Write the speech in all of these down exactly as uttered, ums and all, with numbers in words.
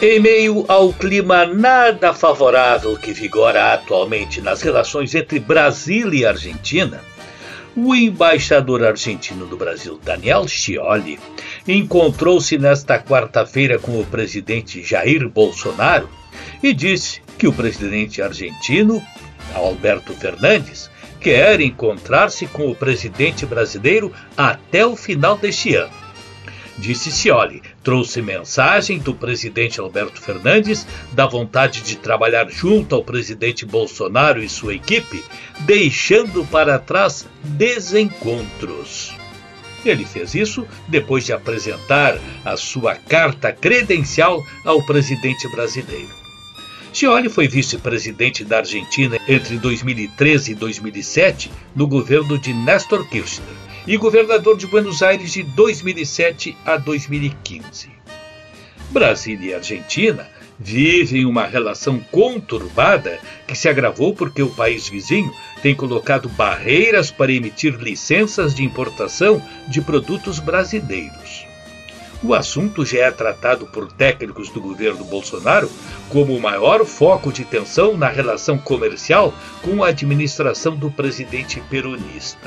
Em meio ao clima nada favorável que vigora atualmente nas relações entre Brasil e Argentina, o embaixador argentino do Brasil, Daniel Scioli, encontrou-se nesta quarta-feira com o presidente Jair Bolsonaro e disse que o presidente argentino, Alberto Fernandes, quer encontrar-se com o presidente brasileiro até o final deste ano. Disse Scioli, trouxe mensagem do presidente Alberto Fernandes da vontade de trabalhar junto ao presidente Bolsonaro e sua equipe, deixando para trás desencontros. Ele fez isso depois de apresentar a sua carta credencial ao presidente brasileiro. Scioli foi vice-presidente da Argentina entre dois mil e treze e dois mil e sete no governo de Néstor Kirchner e governador de Buenos Aires de dois mil e sete a dois mil e quinze. Brasil e Argentina vivem uma relação conturbada que se agravou porque o país vizinho tem colocado barreiras para emitir licenças de importação de produtos brasileiros. O assunto já é tratado por técnicos do governo Bolsonaro como o maior foco de tensão na relação comercial com a administração do presidente peronista.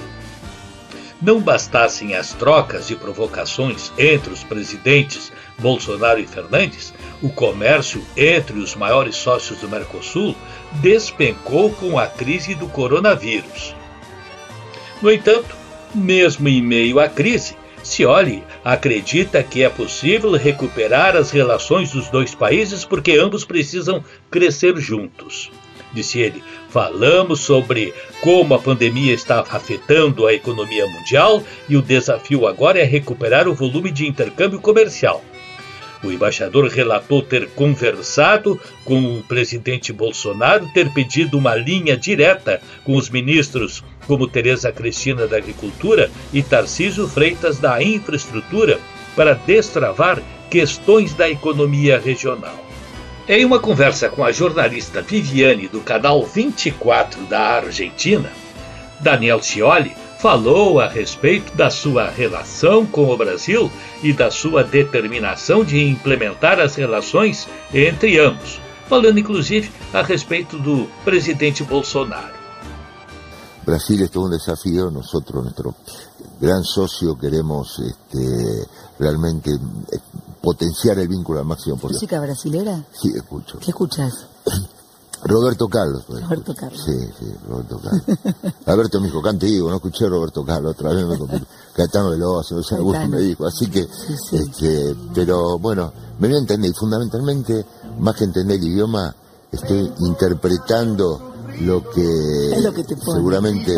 Não bastassem as trocas e provocações entre os presidentes Bolsonaro e Fernandes, o comércio entre os maiores sócios do Mercosul despencou com a crise do coronavírus. No entanto, mesmo em meio à crise, Scioli acredita que é possível recuperar as relações dos dois países porque ambos precisam crescer juntos. Disse ele, falamos sobre como a pandemia está afetando a economia mundial e o desafio agora é recuperar o volume de intercâmbio comercial. O embaixador relatou ter conversado com o presidente Bolsonaro, ter pedido uma linha direta com os ministros como Tereza Cristina da Agricultura e Tarcísio Freitas da Infraestrutura para destravar questões da economia regional. Em uma conversa com a jornalista Viviane do canal vinte e quatro da Argentina, Daniel Scioli falou a respeito da sua relação com o Brasil e da sua determinação de implementar as relações entre ambos, falando inclusive a respeito do presidente Bolsonaro. Brasil es todo un desafío, nosotros, nuestro gran socio, queremos este, realmente potenciar el vínculo al máximo posible. ¿Música brasilera? Sí, escucho. ¿Qué escuchas? Roberto Carlos. Roberto Carlos. Sí, sí, Roberto Carlos. Alberto me dijo, cante Ivo, no escuché a Roberto Carlos, otra vez me conté, Caetano Veloso, no sé, alguno me dijo, así que, sí, sí. Este, pero bueno, me voy a entender, y fundamentalmente, más que entender el idioma, estoy interpretando lo que, es lo que te pone. Seguramente...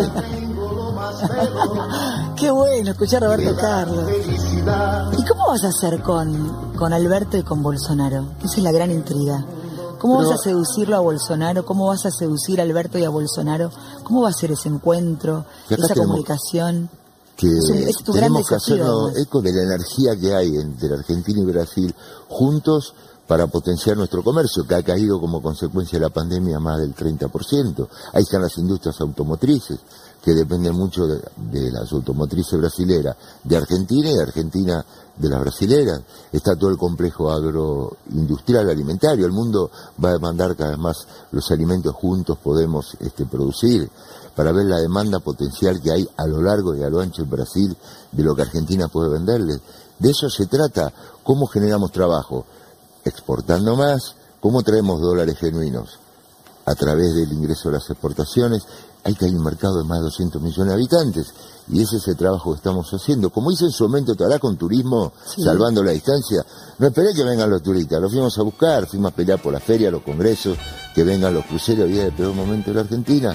Qué bueno, escuchar a Roberto Carlos. ¿Y cómo vas a hacer con, con Alberto y con Bolsonaro? Esa es la gran intriga. ¿Cómo Pero, vas a seducirlo a Bolsonaro? ¿Cómo vas a seducir a Alberto y a Bolsonaro? ¿Cómo va a ser ese encuentro, esa comunicación? Que es, un, es tu tenemos gran que desafío, hacernos eco de la energía que hay entre Argentina y Brasil juntos para potenciar nuestro comercio, que ha caído como consecuencia de la pandemia más del treinta por ciento. Ahí están las industrias automotrices, que dependen mucho de, de las automotrices brasileras de Argentina y de Argentina de las brasileras. Está todo el complejo agroindustrial alimentario. El mundo va a demandar cada vez más los alimentos juntos podemos este, producir, para ver la demanda potencial que hay a lo largo y a lo ancho en Brasil de lo que Argentina puede venderles. De eso se trata. ¿Cómo generamos trabajo? Exportando más. ¿Cómo traemos dólares genuinos? A través del ingreso de las exportaciones. Hay que hay un mercado de más de doscientos millones de habitantes y ese es el trabajo que estamos haciendo. Como hice en su momento, te hará con turismo, sí. Salvando la distancia. No esperé que vengan los turistas, los fuimos a buscar, fuimos a pelear por la feria, los congresos, que vengan los cruceros, había el peor momento de la Argentina.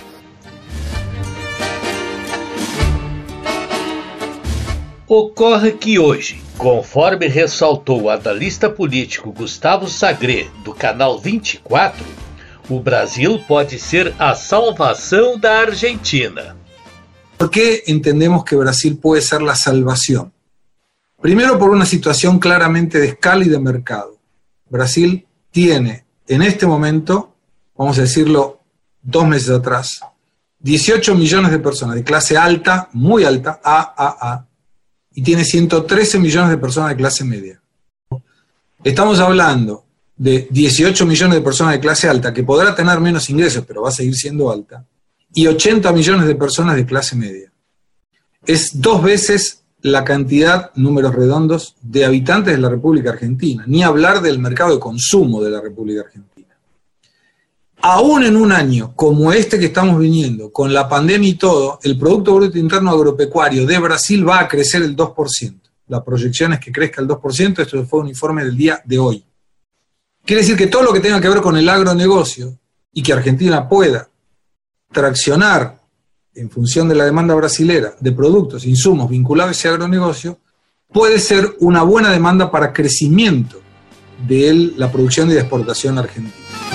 Ocorre que hoje, conforme ressaltou o analista político Gustavo Sagre, do canal vinte e quatro, o Brasil pode ser a salvação da Argentina. ¿Por qué entendemos que Brasil puede ser la salvación? Primero, por una situación claramente de escala y de mercado. Brasil tiene en este momento, vamos a decirlo dos meses atrás, dieciocho millones de personas de clase alta, muy alta, A A A, y tiene ciento trece millones de personas de clase media. Estamos hablando de dieciocho millones de personas de clase alta, que podrá tener menos ingresos, pero va a seguir siendo alta, y ochenta millones de personas de clase media. Es dos veces la cantidad, números redondos, de habitantes de la República Argentina, ni hablar del mercado de consumo de la República Argentina. Aún en un año como este que estamos viniendo, con la pandemia y todo, el Producto Bruto Interno Agropecuario de Brasil va a crecer el dos por ciento. La proyección es que crezca el dos por ciento, esto fue un informe del día de hoy. Quiere decir que todo lo que tenga que ver con el agronegocio y que Argentina pueda traccionar en función de la demanda brasilera de productos, insumos vinculados a ese agronegocio, puede ser una buena demanda para crecimiento de la producción y de exportación argentina.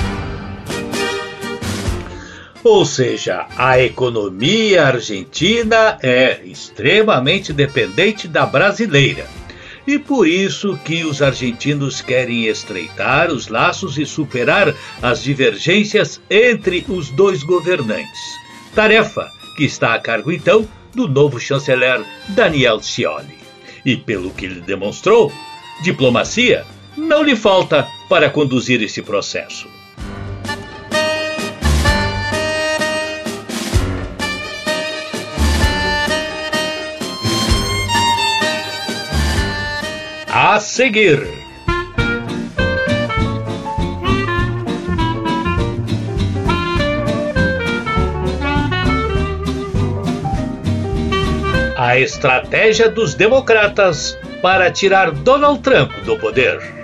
Ou seja, a economia argentina é extremamente dependente da brasileira. E por isso que os argentinos querem estreitar os laços e superar as divergências entre os dois governantes. Tarefa que está a cargo, então, do novo chanceler Daniel Scioli. E pelo que ele demonstrou, diplomacia não lhe falta para conduzir esse processo. A seguir. A estratégia dos democratas para tirar Donald Trump do poder.